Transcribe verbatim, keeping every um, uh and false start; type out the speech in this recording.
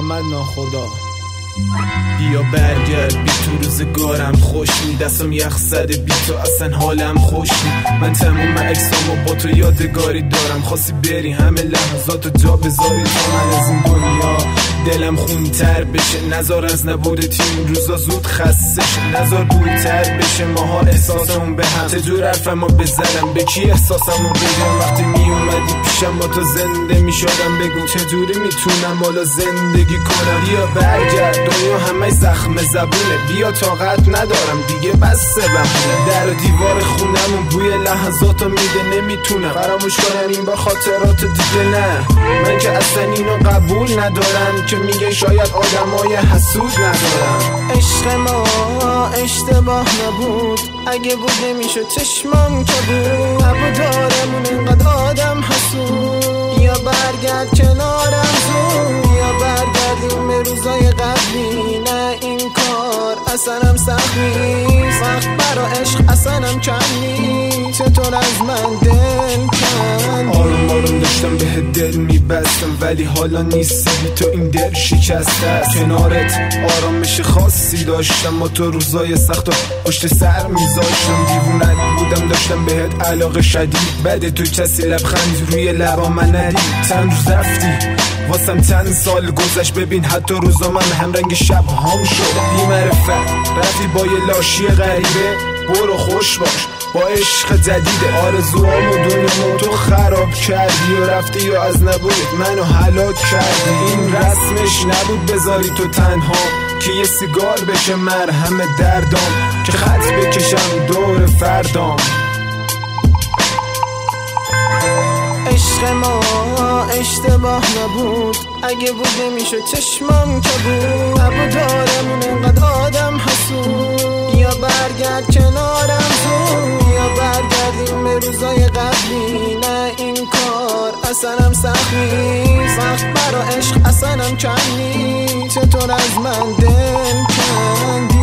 محمد ناخدا. بیا برگرد بی تو روزگارم خوش نی، دستم یخ زده بی تو اصلا حالم خوش نی. من تموم اکسامو با تو یادگاری دارم، خواستی بری همه لحظاتو جا بذاری تا من از این دنیا دلم خونتر بشه. نزار از نبود تیم روزا زود خسته شه، نزار دورتر بشه ماها احساسمون به هم. چجور حرفمو بزنم به کی احساسمو بگم؟ وقتی می اومدی پیشم با تو زنده می شدم، بگو چجوری میتونم بالا زندگی کنم. بیا برگرد دنیا همه زخم زبونه، بیا طاقت ندارم دیگه بسه بمونه. در و دیوار خونمون بوی لحظاتو میده، نمیتونم فراموش کنم این با خاطرات دیگه. نه من که اصلا اینو قبول ندارم که میگه شاید آدمای حسود ندارم. عشق ما اشتباه نبود، اگه بود نمیشد چشمام که بود. هوادارمون اینقدر آدم حسود، یا برگرد کنارم زود، یا برگردیم به روزای قبلی. نه این کار اصلا هم سخت نیست، وقت برا عشق اصلا هم کم نیست. چطور از من دل کن؟ آروم آروم داشتم به دل میبستم، ولی حالا نیستی بی تو این دل شکسته است. کنارت آرامش خاصی داشتم، و تو روزای سخت و پشت سر میذاشتم. دیوونت بودم داشتم بهت علاقه شدید، بعد تو کسی لبخند روی لبا من ندید. چند روز رفتی واسم چند سال گذشت، ببین حتی روزا من همرنگ شب هام شد. بی معرفت رفتی با یه لاشی غریبه، برو خوش باش با عشق جدیده. آرزوهامو دنیامو تو خراب کردی و رفتی و از نبود منو هلاک کردی. این رسمش نبود بذاری تو تنها، که یه سیگار بشه مرهم دردام، که خط بکشم دور فردام. عشق ما اشتباه نبود، اگه بود نمیشد چشمام که بود. هوادارمون اینقدر آدم حسود، یا برگرد کنارم زود، یا برگردیم به روزای قبلی. نه این کار اصلا هم سخت نیست، وقت برا عشق اصلا هم کم نیست. چطور از من دل کن؟